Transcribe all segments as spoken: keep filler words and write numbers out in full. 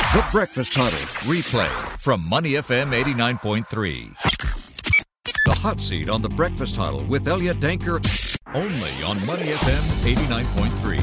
The Breakfast Huddle replay from Money F M eighty-nine point three. The Hot Seat on The Breakfast Huddle with Elliot Danker, only on Money F M eighty-nine point three.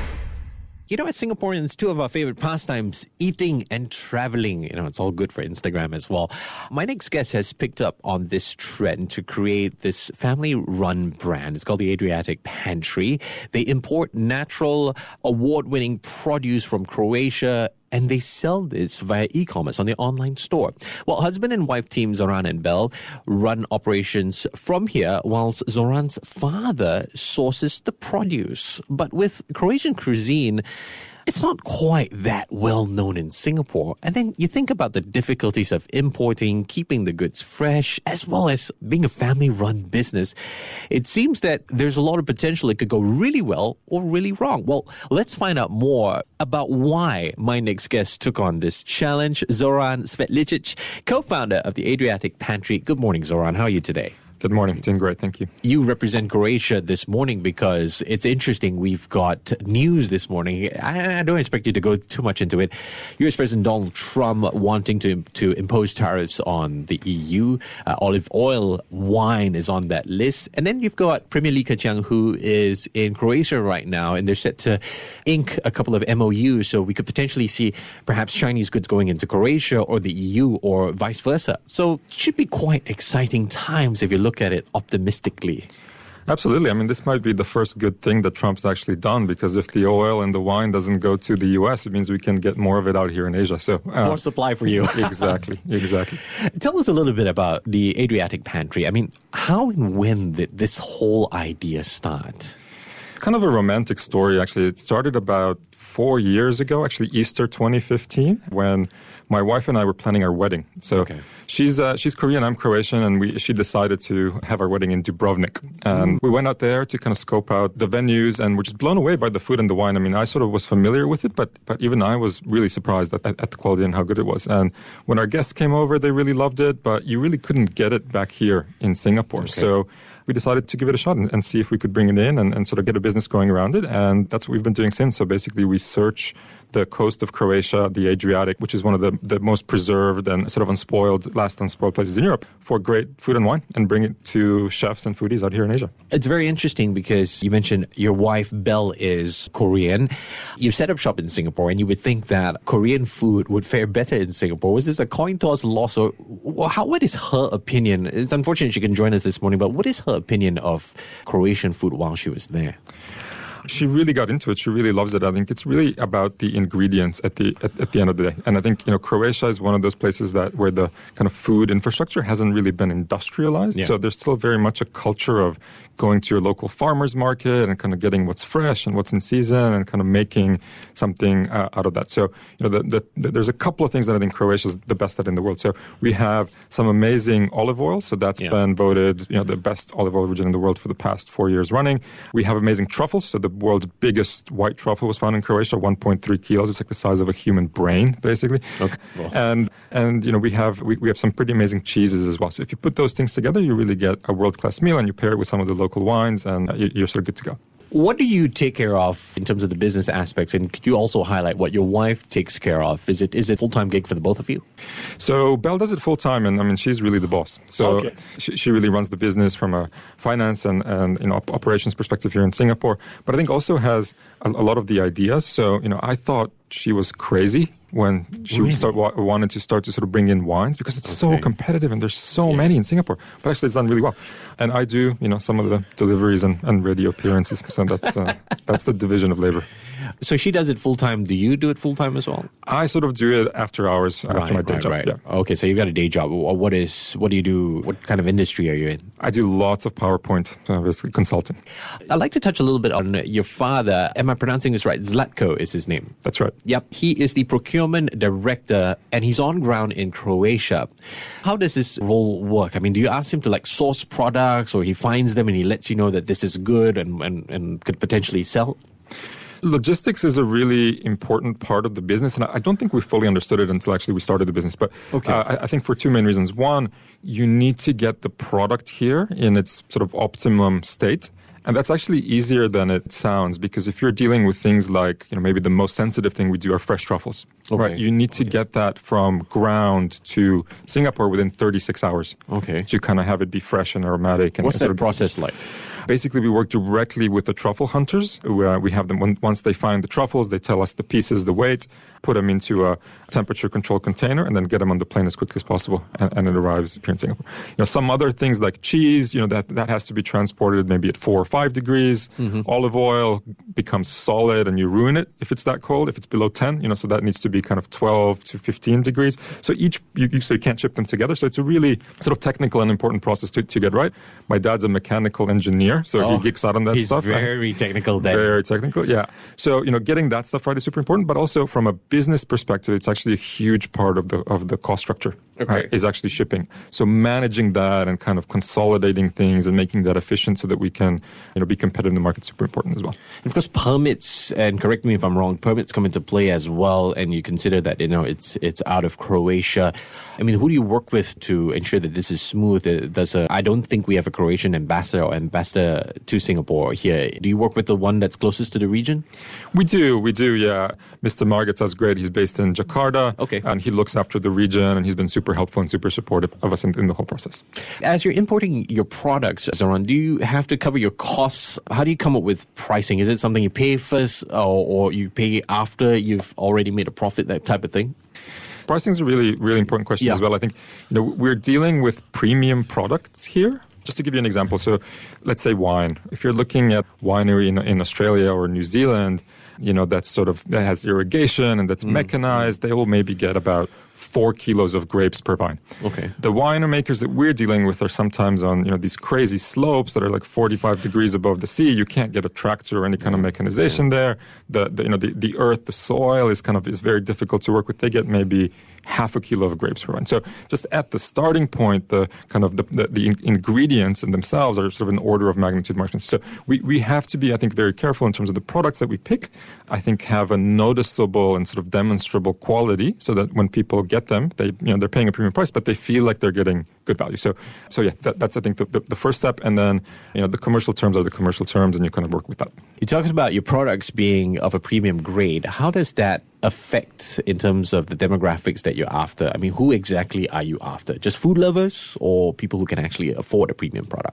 You know, as Singaporeans, two of our favorite pastimes, eating and traveling. You know, it's all good for Instagram as well. My next guest has picked up on this trend to create this family-run brand. It's called the Adriatic Pantry. They import natural, award-winning produce from Croatia, and they sell this via e-commerce on their online store. Well, husband and wife team Zoran and Belle run operations from here, whilst Zoran's father sources the produce. But with Croatian cuisine, it's not quite that well known in Singapore. And then you think about the difficulties of importing, keeping the goods fresh, as well as being a family-run business. It seems that there's a lot of potential. It could go really well or really wrong. Well, let's find out more about why my next guest took on this challenge. Zoran Svetlicic, co-founder of the Adriatic Pantry. Good morning, Zoran. How are you today? Good morning. Doing great. Thank you. You represent Croatia this morning because it's interesting. We've got news this morning. I, I don't expect you to go too much into it. U S President Donald Trump wanting to to impose tariffs on the E U. Uh, olive oil, wine is on that list. And then you've got Premier Li Keqiang, who is in Croatia right now, and they're set to ink a couple of M O Us. So we could potentially see perhaps Chinese goods going into Croatia or the E U or vice versa. So it should be quite exciting times if you look look at it optimistically. Absolutely. I mean, this might be the first good thing that Trump's actually done, because if the oil and the wine doesn't go to the U S, it means we can get more of it out here in Asia. So uh, more supply for you. exactly. Exactly. Tell us a little bit about the Adriatic Pantry. I mean, how and when did this whole idea start? Kind of a romantic story, actually. It started about four years ago, actually Easter twenty fifteen, when my wife and I were planning our wedding. So okay. she's uh, she's Korean, I'm Croatian, and we she decided to have our wedding in Dubrovnik. And mm. we went out there to kind of scope out the venues, and we're just blown away by the food and the wine. I mean, I sort of was familiar with it, but but even I was really surprised at, at the quality and how good it was. And when our guests came over, they really loved it, but you really couldn't get it back here in Singapore. Okay. So we decided to give it a shot and, and see if we could bring it in and, and sort of get a business going around it. And that's what we've been doing since. So basically, we search the coast of Croatia, the Adriatic, which is one of the, the most preserved and sort of unspoiled, last unspoiled places in Europe, for great food and wine, and bring it to chefs and foodies out here in Asia. It's very interesting because you mentioned your wife, Belle, is Korean. You set up shop in Singapore, and you would think that Korean food would fare better in Singapore. Was this a coin toss loss, or how, what is her opinion? It's unfortunate she can join us this morning, but what is her opinion of Croatian food while she was there? She really got into it. She really loves it. I think it's really about the ingredients at the at, at the end of the day. And I think, you know, Croatia is one of those places that where the kind of food infrastructure hasn't really been industrialized. Yeah. So there's still very much a culture of going to your local farmer's market and kind of getting what's fresh and what's in season and kind of making something uh, out of that. So, you know, the, the, the, there's a couple of things that I think Croatia is the best at in the world. So we have some amazing olive oil. So that's yeah. been voted, you know, the best olive oil region in the world for the past four years running. We have amazing truffles. So the world's biggest white truffle was found in Croatia, one point three kilos. It's like the size of a human brain, basically. Okay. Well. And, and, you know, we have, we, we have some pretty amazing cheeses as well. So if you put those things together, you really get a world-class meal, and you pair it with some of the local wines, and you're sort of good to go. What do you take care of in terms of the business aspects? And could you also highlight what your wife takes care of? Is it is it a full-time gig for the both of you? So Belle does it full-time, and I mean, she's really the boss. So okay. she, she really runs the business from a finance and, and you know, operations perspective here in Singapore. But I think also has a, a lot of the ideas. So, you know, I thought she was crazy when she really? start, wanted to start to sort of bring in wines, because it's okay. so competitive and there's so yeah. many in Singapore. But actually, it's done really well. And I do, you know, some of the deliveries and, and radio appearances. So that's uh, that's the division of labor. So she does it full time. Do you do it full time as well? I sort of do it after hours, after right, my day right, job. Right. Yeah. Okay, so you've got a day job. What is? What do you do? What kind of industry are you in? I do lots of PowerPoint, uh, basically consulting. I'd like to touch a little bit on your father. Am I pronouncing this right? Zlatko is his name. That's right. Yep. He is the procurement director, and he's on ground in Croatia. How does this role work? I mean, do you ask him to like source products, or he finds them and he lets you know that this is good and, and, and could potentially sell? Logistics is a really important part of the business, and I don't think we fully understood it until actually we started the business. But okay. uh, I, I think for two main reasons. One, you need to get the product here in its sort of optimum state. And that's actually easier than it sounds, because if you're dealing with things like, you know, maybe the most sensitive thing we do are fresh truffles, okay. right? You need to okay. get that from ground to Singapore within thirty-six hours. Okay. To kind of have it be fresh and aromatic. And what's that of process like? Basically, we work directly with the truffle hunters. Uh, we have them, when, once they find the truffles, they tell us the pieces, the weight, put them into a temperature-controlled container, and then get them on the plane as quickly as possible, and, and it arrives here in Singapore. You know, some other things like cheese, you know, that, that has to be transported maybe at four or five degrees. Mm-hmm. Olive oil becomes solid, and you ruin it if it's that cold. If it's below ten, you know, so that needs to be kind of twelve to fifteen degrees. So each, you, you, so you can't ship them together. So it's a really sort of technical and important process to, to get right. My dad's a mechanical engineer, so oh, he geeks out on that he's stuff. He's very technical then. Very technical, yeah. So, you know, getting that stuff right is super important, but also from a business perspective, it's actually a huge part of the of the cost structure, okay. right, is actually shipping. So managing that and kind of consolidating things and making that efficient so that we can, you know, be competitive in the market is super important as well. And of course, permits, and correct me if I'm wrong, permits come into play as well, and you consider that, you know, it's it's out of Croatia. I mean, who do you work with to ensure that this is smooth? There's a, I don't think we have a Croatian ambassador or ambassador to Singapore here. Do you work with the one that's closest to the region? We do, we do, yeah. Mister Margita's great. He's based in Jakarta. Okay. And he looks after the region, and he's been super helpful and super supportive of us in, in the whole process. As you're importing your products, Zoran, do you have to cover your costs? How do you come up with pricing? Is it something you pay first, or, or you pay after you've already made a profit, that type of thing? Pricing is a really, really important question yeah. as well. I think, you know, we're dealing with premium products here. Just to give you an example, so let's say wine. If you're looking at winery in, in Australia or New Zealand, you know, that's sort of, that has irrigation and that's mm. mechanized, they will maybe get about four kilos of grapes per vine. Okay. The winemakers that we're dealing with are sometimes on, you know, these crazy slopes that are like forty-five degrees above the sea. You can't get a tractor or any kind of mechanization yeah. there. The, the, you know, the, the earth, the soil is kind of, is very difficult to work with. They get maybe half a kilo of grapes per vine. So just at the starting point, the kind of the, the, the ingredients in themselves are sort of an order of magnitude more expensive. So we, we have to be, I think, very careful in terms of the products that we pick. I think have a noticeable and sort of demonstrable quality so that when people get them, they, you know, they're paying a premium price, but they feel like they're getting good value. So, so yeah, that, that's, I think, the, the, the first step. And then, you know, the commercial terms are the commercial terms, and you kind of work with that. You talked about your products being of a premium grade. How does that affect in terms of the demographics that you're after? I mean, who exactly are you after? Just food lovers or people who can actually afford a premium product?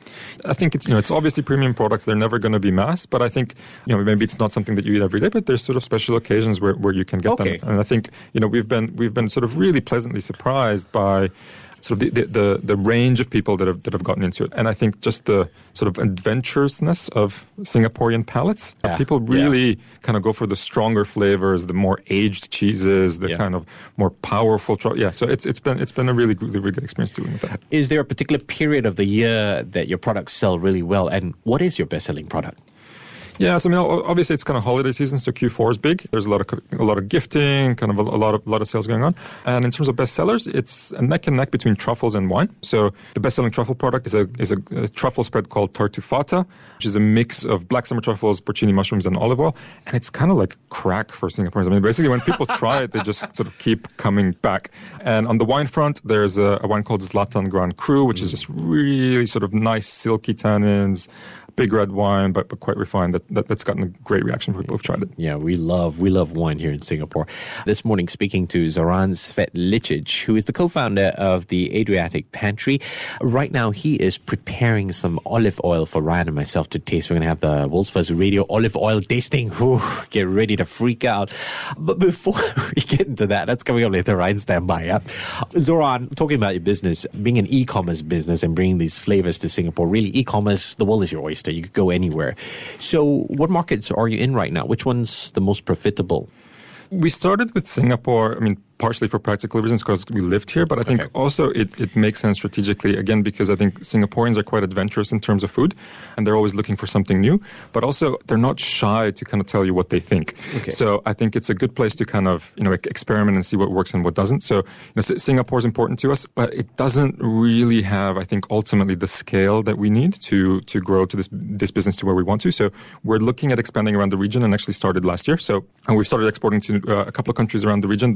I think it's, you know, it's obviously premium products. They're never going to be mass, but I think, you know, maybe it's not something that you eat every day, but there's sort of special occasions where, where you can get okay. them. And I think, you know, we've been, we've been sort of really pleasantly surprised by sort of the, the, the, the range of people that have, that have gotten into it. And I think just the sort of adventurousness of Singaporean palates. Yeah. People really yeah. kind of go for the stronger flavors, the more aged cheeses, the yeah. kind of more powerful. Tro- yeah, so it's it's been it's been a really good, really good experience dealing with that. Is there a particular period of the year that your products sell really well? And what is your best-selling product? Yeah, so I mean, obviously it's kind of holiday season, so Q four is big. There's a lot of a lot of gifting, kind of a, a lot of a lot of sales going on. And in terms of bestsellers, it's a neck and neck between truffles and wine. So the best-selling truffle product is a is a, a truffle spread called Tartufata, which is a mix of black summer truffles, porcini mushrooms, and olive oil. And it's kind of like crack for Singaporeans. I mean, basically when people try it, they just sort of keep coming back. And on the wine front, there's a, a wine called Zlatan Grand Cru, which mm. is just really sort of nice, silky tannins. Big red wine, but, but quite refined. That, that, that's gotten a great reaction from people who've tried it. Yeah, we love we love wine here in Singapore. This morning, speaking to Zoran Svetlicic, who is the co-founder of the Adriatic Pantry. Right now, he is preparing some olive oil for Ryan and myself to taste. We're going to have the world's first radio olive oil tasting. Whew, get ready to freak out. But before we get into that, that's coming up later. Ryan, stand by. Yeah? Zoran, talking about your business, being an e-commerce business and bringing these flavors to Singapore. Really, e-commerce, the world is your oyster. You could go anywhere. So what markets are you in right now? Which one's the most profitable? We started with Singapore, I mean, partially for practical reasons because we lived here, but I think okay. also it, it makes sense strategically, again, because I think Singaporeans are quite adventurous in terms of food, and they're always looking for something new, but also they're not shy to kind of tell you what they think. Okay. So I think it's a good place to kind of, you know, experiment and see what works and what doesn't. So, you know, Singapore is important to us, but it doesn't really have, I think, ultimately the scale that we need to to grow to this this business to where we want to. So we're looking at expanding around the region and actually started last year. So and we've started exporting to uh, a couple of countries around the region. The one that we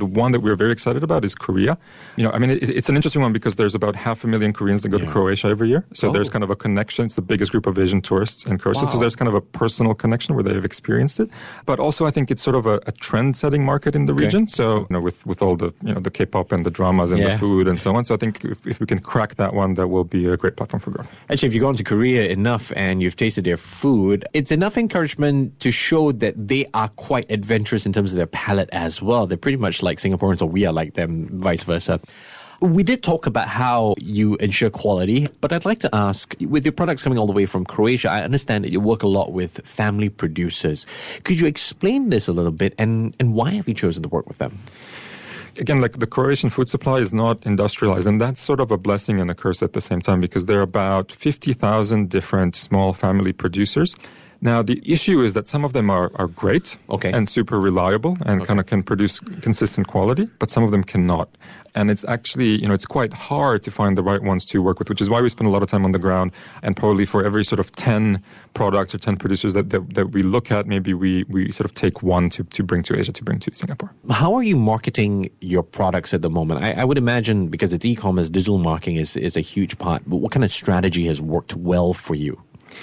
we're very excited about is Korea. You know, I mean, it, it's an interesting one because there's about half a million Koreans that go Yeah. to Croatia every year. So Oh. there's kind of a connection. It's the biggest group of Asian tourists in Croatia. Wow. So there's kind of a personal connection where they've experienced it. But also, I think it's sort of a, a trend-setting market in the Okay. region. So, you know, with, with all the, you know, the K-pop and the dramas and Yeah. the food and so on. So I think if, if we can crack that one, that will be a great platform for growth. Actually, if you've gone to Korea enough and you've tasted their food, it's enough encouragement to show that they are quite adventurous in terms of their palate as well. They're pretty much like Singaporeans, or we are like them, vice versa. We did talk about how you ensure quality, but I'd like to ask, with your products coming all the way from Croatia, I understand that you work a lot with family producers. Could you explain this a little bit, and, and why have you chosen to work with them? Again, like the Croatian food supply is not industrialized, and that's sort of a blessing and a curse at the same time because there are about fifty thousand different small family producers. Now, the issue is that some of them are, are great Okay. and super reliable and Okay. kind of can produce consistent quality, but some of them cannot. And it's actually, you know, it's quite hard to find the right ones to work with, which is why we spend a lot of time on the ground. And probably for every sort of ten products or ten producers that, that, that we look at, maybe we, we sort of take one to, to bring to Asia, to bring to Singapore. How are you marketing your products at the moment? I, I would imagine, because it's e-commerce, digital marketing is, is a huge part, but what kind of strategy has worked well for you?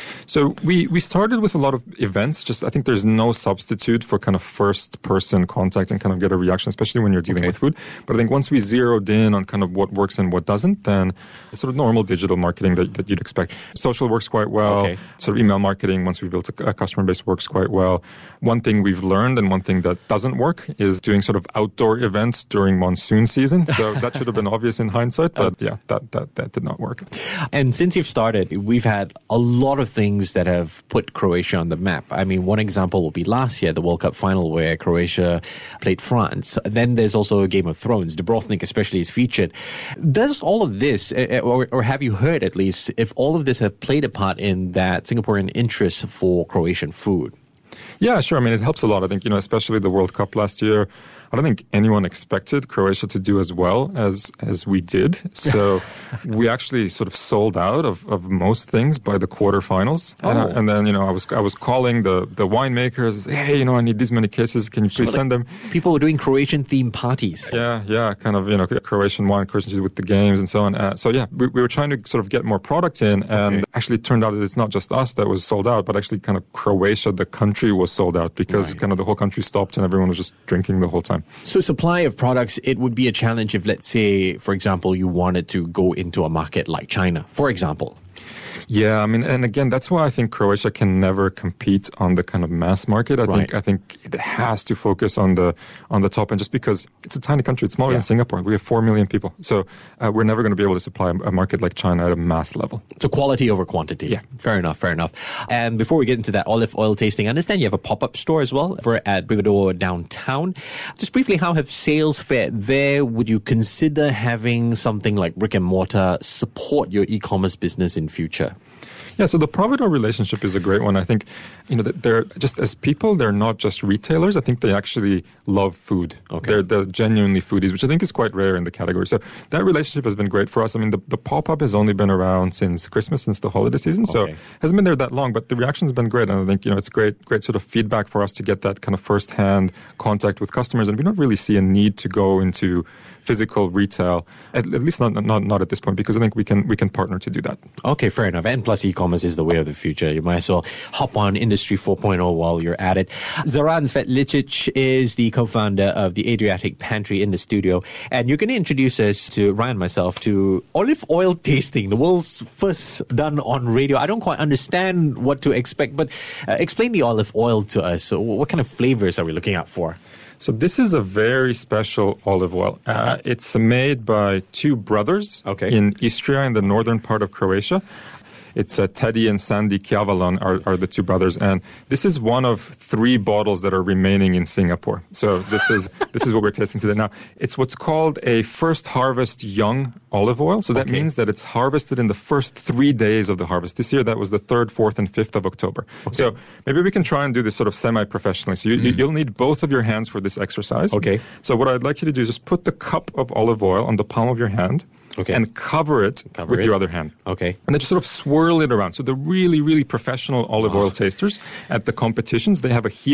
So we, we started with a lot of events. Just I think there's no substitute for kind of first person contact and kind of get a reaction, especially when you're dealing Okay. with food. But I think once we zeroed in on kind of what works and what doesn't, then it's sort of normal digital marketing that, that you'd expect. Social works quite well. Okay. Sort of email marketing, once we built a, a customer base, works quite well. One thing we've learned and one thing that doesn't work is doing sort of outdoor events during monsoon season. So that should have been obvious in hindsight, but yeah, that, that, that did not work. And since you've started, we've had a lot of things that have put Croatia on the map. I mean, one example will be last year, the World Cup final where Croatia played France. Then there's also Game of Thrones. Dubrovnik especially is featured. Does all of this, or, or have you heard at least, if all of this have played a part in that Singaporean interest for Croatian food? Yeah, sure. I mean, it helps a lot. I think, you know, especially the World Cup last year, I don't think anyone expected Croatia to do as well as as we did. So we actually sort of sold out of, of most things by the quarterfinals. Oh. And, I, and then, you know, I was I was calling the, the winemakers, hey, you know, I need these many cases. Can you please So, send like, them? People were doing Croatian-themed parties. Yeah, yeah, kind of, you know, Croatian wine, Croatian cheese with the games and so on. Uh, so yeah, we, we were trying to sort of get more product in, and Okay. actually it turned out that it's not just us that was sold out, but actually kind of Croatia, the country, was sold out because Right. kind of the whole country stopped and everyone was just drinking the whole time. So supply of products, it would be a challenge if, let's say, for example, you wanted to go into a market like China, for example. Yeah, I mean, and again, that's why I think Croatia can never compete on the kind of mass market. I Right. think I think it has to focus on the on the top end, just because it's a tiny country. It's smaller Yeah. than Singapore. We have four million people, so uh, we're never going to be able to supply a, a market like China at a mass level. So quality over quantity. Yeah. Fair enough, fair enough. And before we get into that olive oil tasting, I understand you have a pop-up store as well for at Brigadoor downtown. Just briefly, how have sales fared there? Would you consider having something like brick and mortar support your e-commerce business in future? Yeah, so the Providore relationship is a great one. I think, you know, that they're just as people, they're not just retailers. I think they actually love food. Okay. They're, they're genuinely foodies, which I think is quite rare in the category. So that relationship has been great for us. I mean, the, the pop-up has only been around since Christmas, since the holiday season. So Okay. it hasn't been there that long, but the reaction's been great. And I think, you know, it's great, great sort of feedback for us to get that kind of first-hand contact with customers. And we don't really see a need to go into physical retail, at, at least not, not not at this point, because I think we can we can partner to do that. Okay, fair enough. And plus, e-commerce is the way of the future. You might as well hop on Industry four point oh while you're at it. Zoran Svetlicic is the co-founder of the Adriatic Pantry in the studio. And you're going to introduce us to Ryan and myself to olive oil tasting, the world's first done on radio. I don't quite understand what to expect, but uh, explain the olive oil to us. So what kind of flavors are we looking out for? So this is a very special olive oil. Uh, it's made by two brothers Okay. in Istria, in the northern part of Croatia. It's uh, Teddy and Sandy Kjavalon are, are the two brothers, and this is one of three bottles that are remaining in Singapore. So this is this is what we're tasting today. Now, it's what's called a first harvest young olive oil. So that Okay. means that it's harvested in the first three days of the harvest. This year, that was the third, fourth, and fifth of October. So maybe we can try and do this sort of semi-professionally. So you, you, you'll need both of your hands for this exercise. Okay. So what I'd like you to do is just put the cup of olive oil on the palm of your hand. Okay. And cover it Cover with it. your other hand. Okay. And then just sort of swirl it around. So the really, really professional olive oil tasters at the competitions, they have a heater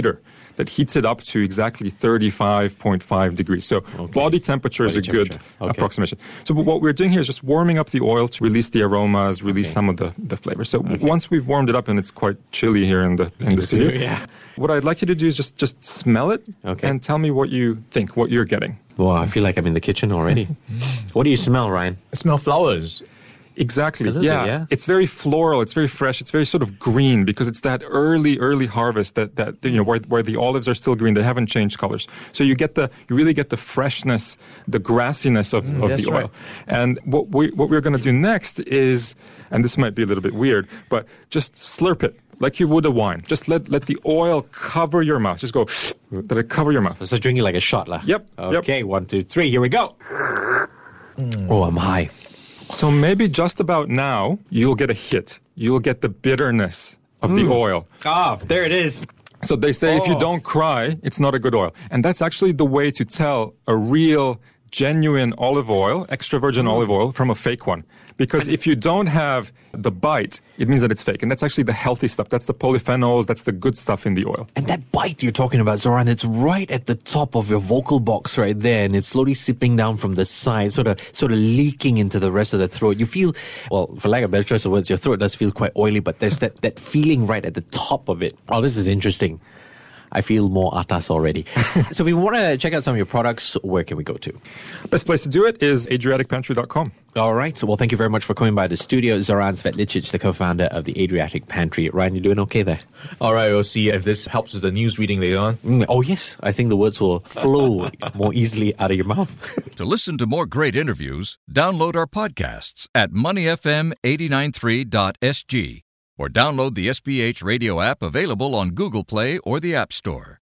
that heats it up to exactly thirty-five point five degrees. So Okay. body temperature Body is a good temperature. Okay. approximation. So what we're doing here is just warming up the oil to release the aromas, release Okay. some of the, the flavor. So once we've warmed it up, and it's quite chilly here in the in the studio, Yeah. what I'd like you to do is just just smell it Okay. and tell me what you think, what you're getting. Well, I feel like I'm in the kitchen already. What do you smell, Ryan? I smell flowers. Exactly. A little Yeah. bit, yeah. It's very floral. It's very fresh. It's very sort of green because it's that early, early harvest that, that you know where, where the olives are still green. They haven't changed colors. So you get the you really get the freshness, the grassiness of, of that's the oil. right. And what we what we're going to do next is, and this might be a little bit weird, but just slurp it like you would a wine. Just let let the oil cover your mouth. Just go, let it cover your mouth. So drinking like a shot, lah. Yep, yep. Okay, one, two, three. Here we go. Oh, I'm high. So maybe just about now you'll get a hit. You'll get the bitterness of the oil. Ah, there it is. So they say if you Oh. don't cry, it's not a good oil. And that's actually the way to tell a real, genuine olive oil, extra virgin olive oil, from a fake one. Because if you don't have the bite, it means that it's fake. And that's actually the healthy stuff. That's the polyphenols. That's the good stuff in the oil. And that bite you're talking about, Zoran, it's right at the top of your vocal box right there, and it's slowly sipping down from the side, sort of sort of leaking into the rest of the throat. You feel, well, for lack of a better choice of words, your throat does feel quite oily, but there's that, that feeling right at the top of it. Oh, this is interesting. I feel more atas already. So if we want to check out some of your products, where can we go to? Best place to do it is adriatic pantry dot com. All right. So, well, thank you very much for coming by the studio. Zoran Svetlicic, the co-founder of the Adriatic Pantry. Ryan, you doing okay there? All right, we'll see if this helps with the news reading later on. Mm, oh, yes. I think the words will flow more easily out of your mouth. To listen to more great interviews, download our podcasts at money f m eight nine three dot s g or download the S B H radio app available on Google Play or the App Store.